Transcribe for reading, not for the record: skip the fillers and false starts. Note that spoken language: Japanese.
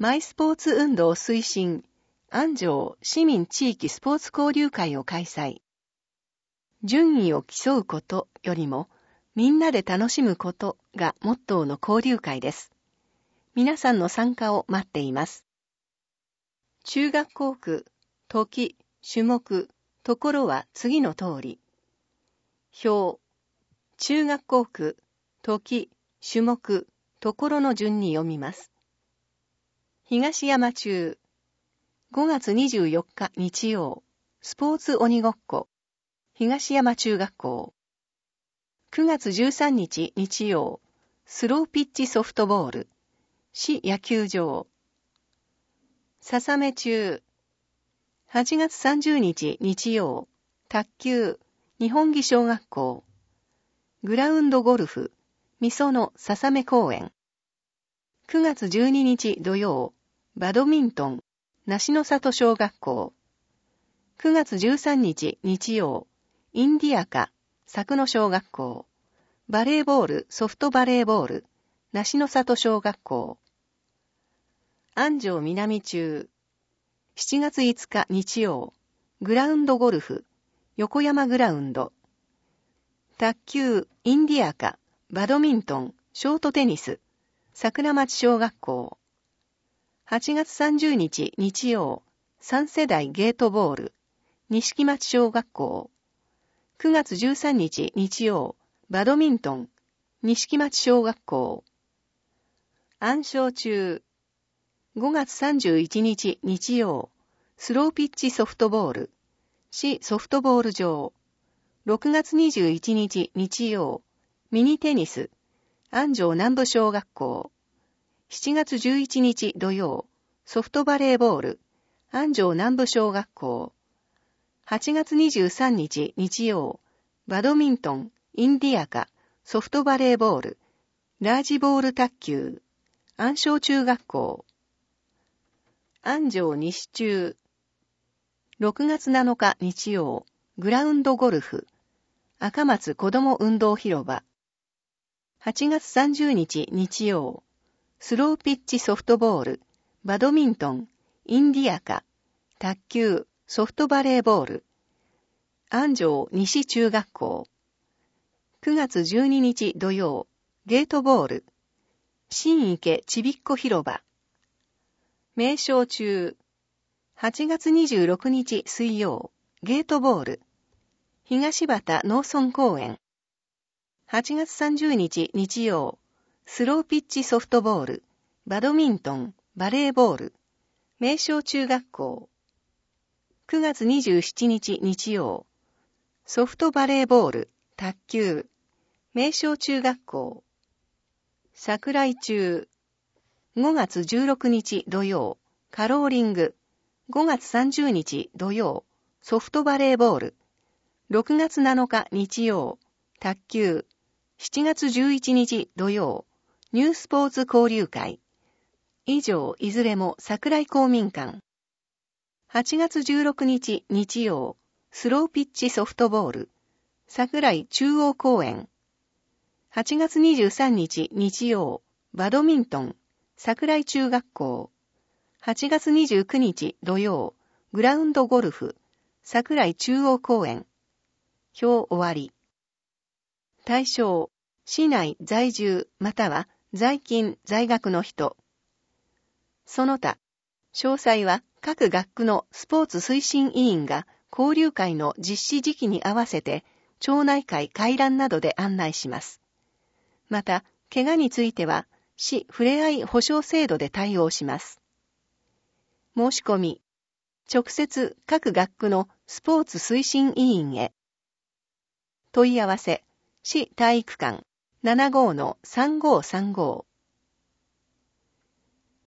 マイスポーツ運動推進安城市民地域スポーツ交流会を開催。順位を競うことよりもみんなで楽しむことがモットーの交流会です。皆さんの参加を待っています。中学校区、時、種目、ところは次の通り。表、中学校区、時、種目、ところの順に読みます。東山中、5月24日日曜、スポーツ鬼ごっこ、東山中学校。9月13日日曜、スローピッチソフトボール、市野球場。笹目中、8月30日日曜、卓球、日本木小学校。グラウンドゴルフ、みその笹目公園。9月12日土曜、バドミントン、梨の里小学校。9月13日日曜、インディアカ、佐久野小学校。バレーボール、ソフトバレーボール、梨の里小学校。安城南中、7月5日日曜、グラウンドゴルフ、横山グラウンド。卓球、インディアカ、バドミントン、ショートテニス、桜町小学校。8月30日日曜、3世代ゲートボール、錦町小学校。9月13日日曜、バドミントン、錦町小学校。暗唱中、5月31日日曜、スローピッチソフトボール、市ソフトボール場。6月21日日曜、ミニテニス、安城南部小学校。7月11日土曜、ソフトバレーボール、安城南部小学校。8月23日日曜、バドミントン、インディアカ、ソフトバレーボール、ラージボール卓球、安城中学校。安城西中。6月7日日曜、グラウンドゴルフ、赤松子ども運動広場。8月30日日曜、スローピッチソフトボール、バドミントン、インディアカ、卓球、ソフトバレーボール、安城西中学校。9月12日土曜、ゲートボール、新池ちびっこ広場。名称中、8月26日水曜、ゲートボール、東畑農村公園。8月30日日曜、スローピッチソフトボール、バドミントン、バレーボール、名称中学校。9月27日日曜、ソフトバレーボール、卓球、名称中学校。桜井中。5月16日土曜、カローリング。5月30日土曜、ソフトバレーボール。6月7日日曜、卓球。7月11日土曜、ニュースポーツ交流会。以上、いずれも桜井公民館。8月16日日曜、スローピッチソフトボール、桜井中央公園。8月23日日曜、バドミントン、桜井中学校。8月29日土曜、グラウンドゴルフ、桜井中央公園。表終わり。対象、市内在住または在勤在学の人。その他、詳細は各学区のスポーツ推進委員が交流会の実施時期に合わせて町内会回覧などで案内します。また、怪我については市ふれあい保障制度で対応します。申し込み、直接各学区のスポーツ推進委員へ。問い合わせ、市体育館 75-3535